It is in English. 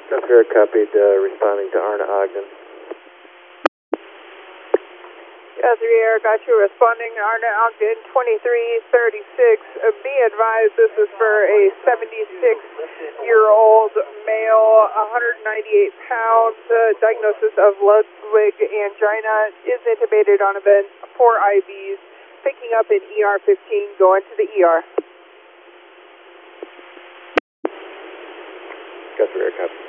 Guthrie copied, responding to Arna Ogden. Guthrie Air, got you responding to Arna Ogden 2336. Be advised this is for a 76-year-old male, 198 pounds, diagnosis of Ludwig angina, is intubated on event, 4 IVs, picking up in ER 15, going to the ER. Guthrie Air, copy.